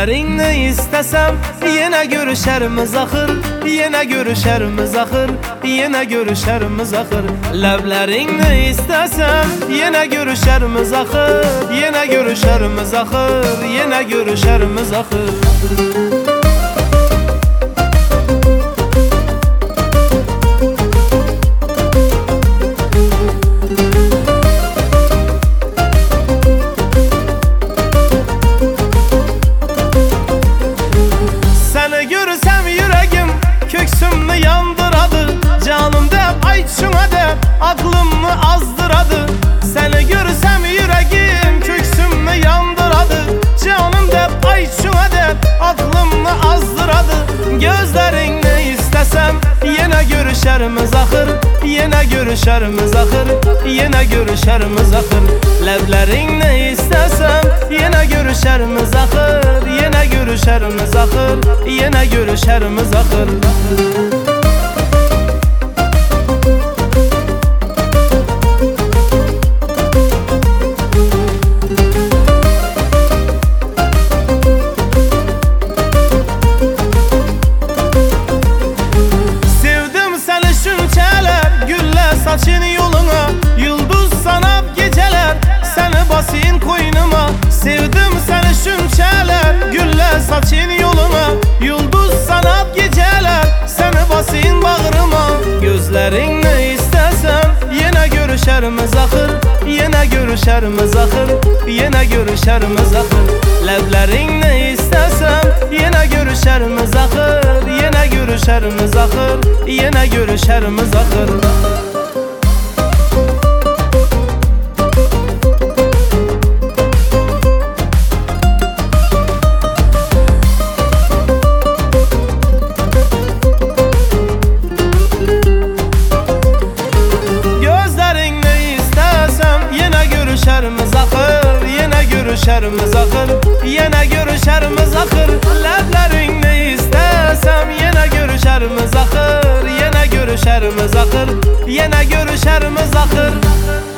Levlerini istesem yine görüşerimiz ahır, yine görüşerimiz ahır, yine görüşerimiz ahır. Levlerini istesem yine görüşerimiz ahır, yine görüşerimiz ahır, yine görüşerimiz ahır. Köksümü yandıradı, canım de ay şuna de aklımı azdıradı. Seni görsem yüreğim köksümü yandıradı, canım de ay şuna de aklımı azdıradı. Gözlerini istesem yine görüşerimiz ahır, yine görüşerimiz ahır, yine görüşerimiz ahır. Levlerini istesem yine görüşerimiz ahır, yine görüşerimiz ahır, yine görüşerimiz ahır. Saçın yoluna, yıldız sanap geceler, seni basayım koynuma. Sevdim seni şünçeler, gülle saçın yoluna, yıldız sanap geceler, seni basayım bağrıma. Gözlerinle istesem yine görüşerimiz ahır, yine görüşerimiz ahır, yine görüşerimiz ahır. Levlerinle istesem yine görüşerimiz ahır, yine görüşerimiz ahır, yine görüşerimiz ahır. Görüşerimiz ahır, yine görüşerimiz ahır, yine görüşerimiz ahır. Levlerini istesem yine görüşerimiz ahır, yine görüşerimiz ahır, yine görüşerimiz ahır.